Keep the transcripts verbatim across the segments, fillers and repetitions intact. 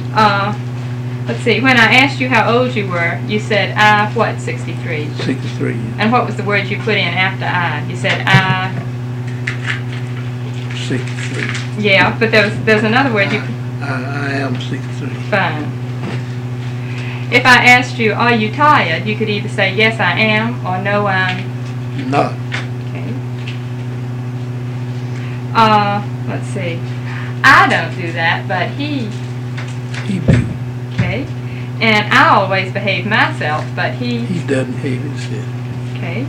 Uh, let's see. When I asked you how old you were, you said I what? sixty-three. sixty-three. And what was the word you put in after I? You said I. sixty-three. Yeah, but there was there's another word I, you. I, I am sixty-three. Fine. If I asked you, are you tired? You could either say yes, I am, or no, I'm. Not. Okay. Uh, let's see. I don't do that, but he. He do. Okay. And I always behave myself, but he. He doesn't behave himself. Okay.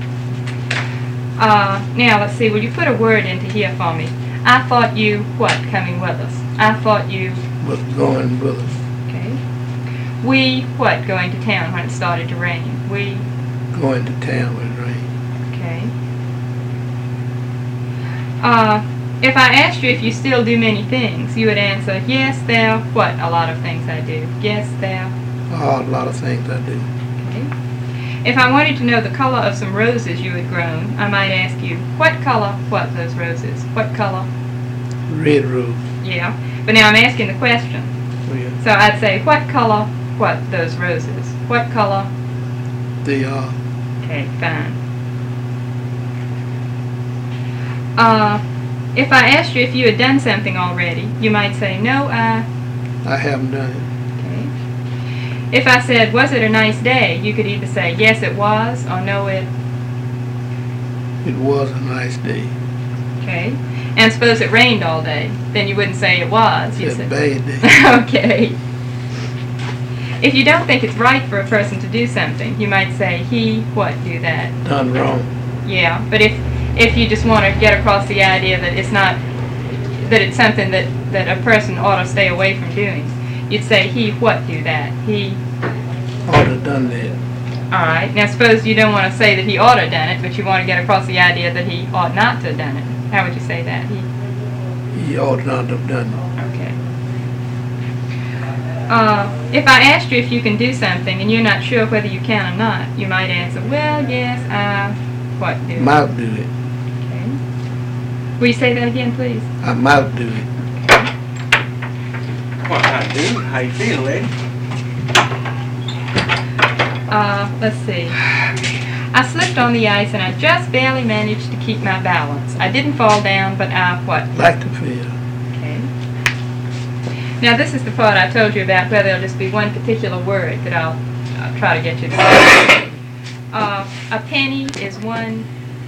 Uh, now let's see. Will you put a word into here for me? I thought you what coming with us? I thought you. Was going with us. Okay. We what going to town when it started to rain? We. Going to town when it rained. Okay. Uh, if I asked you if you still do many things, you would answer, yes, there, what? A lot of things I do. Yes, there. Oh, a lot of things I do. Okay. If I wanted to know the color of some roses you had grown, I might ask you, what color, what, those roses? What color? Red rose. Yeah. But now I'm asking the question. Oh, yeah. So I'd say, what color, what, those roses? What color? They are. Okay, fine. Uh, if I asked you if you had done something already, you might say, no, I... I haven't done it. Okay. If I said, was it a nice day, you could either say, yes, it was, or no, it... It was a nice day. Okay. And suppose it rained all day, then you wouldn't say it was. It's You'd a say, bad day. okay. If you don't think it's right for a person to do something, you might say, he, what, do that. Done wrong. Yeah, but if if you just want to get across the idea that it's not, that it's something that, that a person ought to stay away from doing, you'd say, he, what, do that. He, Ought to done that. all right. Now suppose you don't want to say that he ought to have done it, but you want to get across the idea that he ought not to have done it. How would you say that? He, He ought not to have done it. okay. Uh, if I asked you if you can do something and you're not sure whether you can or not, you might answer, well, yes, I, what, do it. Might do it. Okay. Will you say that again, please? I might do it. What I do? How you feel, lady? Uh, let's see. I slipped on the ice and I just barely managed to keep my balance. I didn't fall down, but I, what? Like to feel. Okay. Now this is the part I told you about where there'll just be one particular word that I'll, I'll try to get you to say. Uh, a penny is one,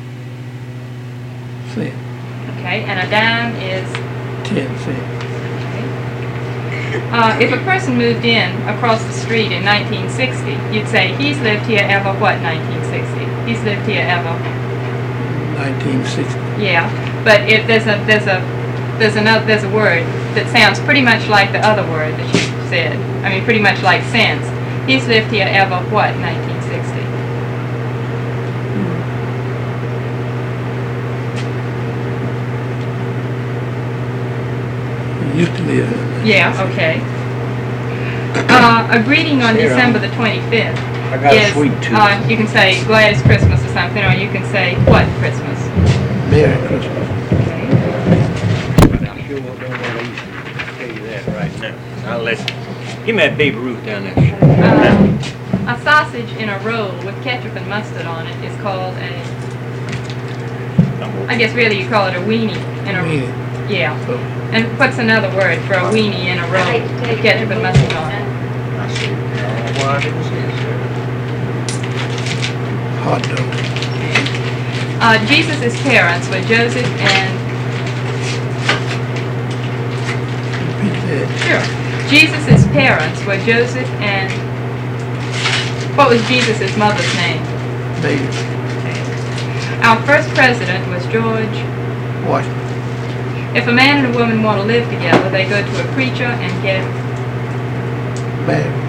Cent. okay, and a dime is, Ten cents. okay. Uh, if a person moved in across the street in nineteen sixty, you'd say, he's lived here ever what, nineteen sixty? He's lived here ever. Nineteen sixty. Yeah, but if there's a, there's a, there's another, there's a word that sounds pretty much like the other word that you said. I mean, pretty much like since. He's lived here ever what, nineteen sixty? Used to live in. Yeah, okay. Uh, a greeting on Here, December um, the twenty-fifth I got a is, sweet tooth. uh, you can say Gladys Christmas or something, or you can say what Christmas. Merry Christmas. Okay. I sure don't want to tell you that right now. I'll let you. Give me that Baby Ruth down there. Uh, a sausage in a roll with ketchup and mustard on it is called a, I guess really you call it a weenie in a, Weenie. yeah. So, And what's another word for a weenie in a roll with ketchup and mustard on it? I see. Oh, well, I didn't see it, sir. hot dog. Uh, Jesus' parents were Joseph and, Repeat that. sure, Jesus' parents were Joseph and, what was Jesus' mother's name? Baby. Our first president was George. Washington. If a man and a woman want to live together, they go to a preacher and get, Married.